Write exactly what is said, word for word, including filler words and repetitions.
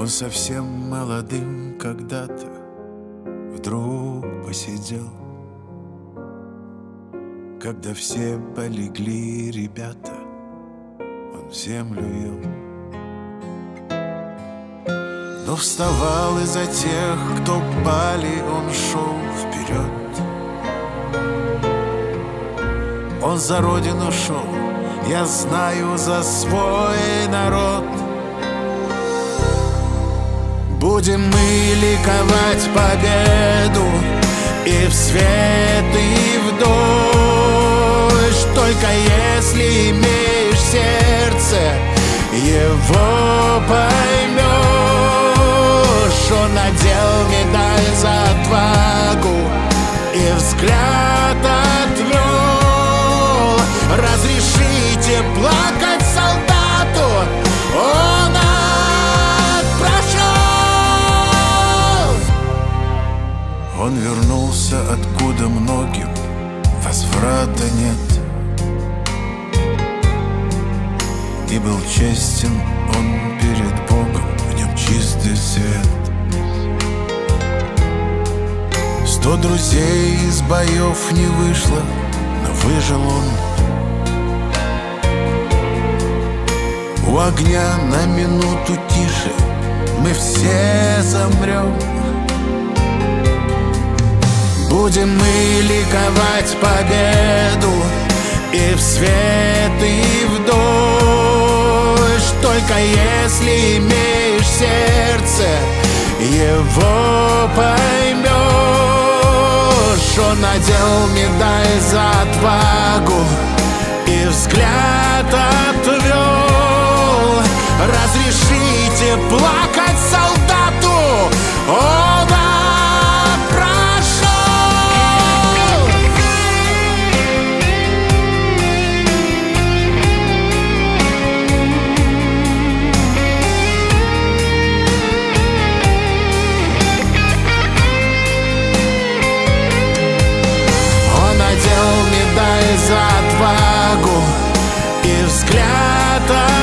Он совсем молодым когда-то вдруг посидел, когда все полегли ребята, он землю ел. Но вставал из-за тех, кто пали, он шел вперед. Он за родину шел, я знаю, за свой народ. Будем мы ликовать победу и в свет, и в дождь, только если имеешь сердце, его поймешь. Он надел медаль за отвагу и взгляд отвел. Разрешите плакать солдату, он Он вернулся, откуда многим возврата нет, и был честен он перед Богом, в нем чистый свет. Сто друзей из боев не вышло, но выжил он. У огня на минуту тише мы все замрем. Будем мы ликовать победу и в свет, и в дождь, только если имеешь сердце, его поймешь. Он надел медаль за отвагу и взгляд отвел. Разрешите плакать солдату, он за отвагу и взгляд